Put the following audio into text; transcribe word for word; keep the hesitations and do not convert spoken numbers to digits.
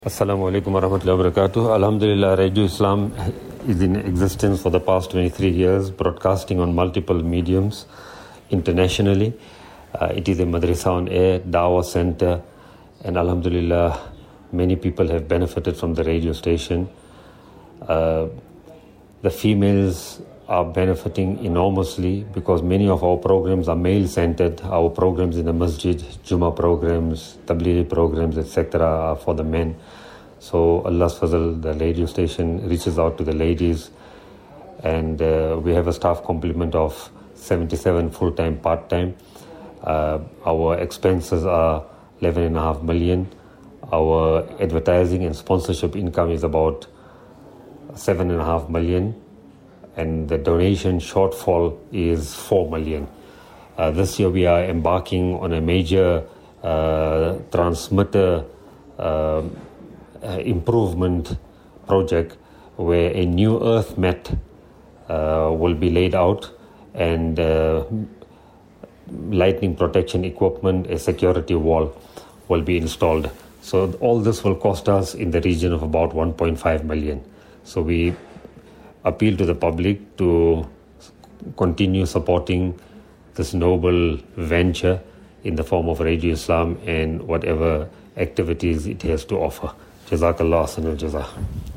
Assalamu alaikum warahmatullahi wabarakatuh. Alhamdulillah, Radio Islam is in existence for the past twenty-three years, broadcasting on multiple mediums internationally. Uh, it is a madrasa on air, dawah center, and alhamdulillah, many people have benefited from the radio station. Uh, the females are benefiting enormously because many of our programs are male-centered. Our programs in the masjid, Jummah programs, Tablighi programs, et cetera are for the men. So Allah's Fazl, the radio station reaches out to the ladies, and uh, we have a staff complement of seventy-seven full-time, part-time. Uh, our expenses are eleven and a half million. Our advertising and sponsorship income is about seven and a half million. And the donation shortfall is four million. Uh, this year we are embarking on a major uh, transmitter uh, uh, improvement project where a new earth mat uh, will be laid out, and uh, lightning protection equipment, a security wall will be installed. So all this will cost us in the region of about one point five million. So we appeal to the public to continue supporting this noble venture in the form of Radio Islam and whatever activities it has to offer. Jazakallah, Ahsanul Jazaa.